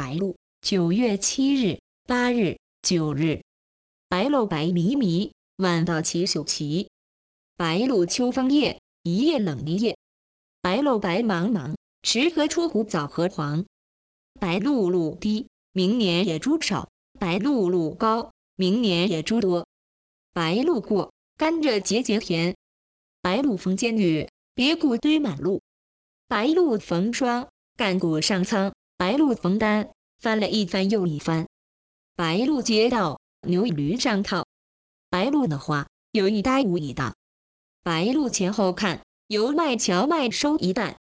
白露，9月7日、8日、9日。白露白迷迷，晚到其宿齐。白露秋风夜，一夜冷一夜。白露白茫茫，迟和出湖早和黄。白露露低，明年野猪少；白露露高，明年野猪多。白露过，甘蔗节节甜。白露逢间雨，别谷堆满路。白露逢霜，干谷上苍；白露逢单，翻了一番又一番。白露街道，牛与驴上套。白露的花，有一搭无一搭。白露前后看，油麦荞麦收一担。